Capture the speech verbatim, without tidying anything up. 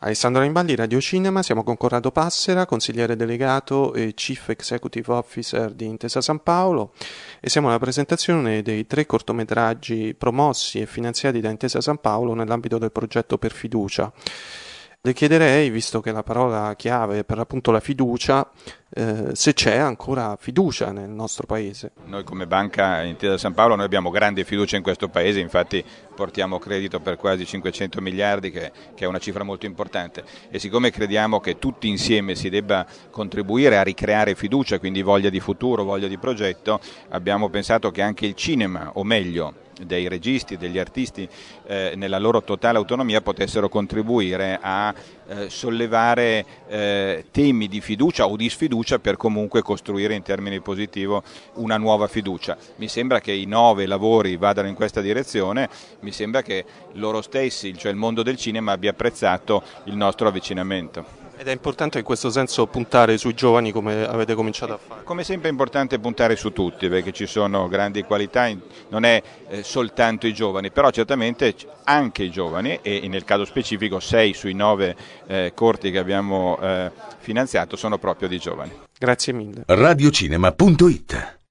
Alessandro Rimbaldi, Radio Cinema, siamo con Corrado Passera, consigliere delegato e Chief Executive Officer di Intesa San Paolo, e siamo alla presentazione dei tre cortometraggi promossi e finanziati da Intesa San Paolo nell'ambito del progetto Per Fiducia. Le chiederei, visto che la parola chiave è per l'appunto la fiducia, eh, se c'è ancora fiducia nel nostro paese. Noi come banca Intesa San Paolo noi abbiamo grande fiducia in questo paese, infatti portiamo credito per quasi cinquecento miliardi, che, che è una cifra molto importante, e siccome crediamo che tutti insieme si debba contribuire a ricreare fiducia, quindi voglia di futuro, voglia di progetto, abbiamo pensato che anche il cinema, o meglio dei registi, degli artisti, eh, nella loro totale autonomia potessero contribuire a eh, sollevare eh, temi di fiducia o di sfiducia per comunque costruire in termini positivi una nuova fiducia. Mi sembra che i nove lavori vadano in questa direzione, mi sembra che loro stessi, cioè il mondo del cinema, abbia apprezzato il nostro avvicinamento. Ed è importante in questo senso puntare sui giovani come avete cominciato a fare. Come sempre è importante puntare su tutti, perché ci sono grandi qualità, non è eh, soltanto i giovani, però certamente anche i giovani, e nel caso specifico sei sui nove eh, corti che abbiamo eh, finanziato sono proprio di giovani. Grazie mille. radiocinema punto it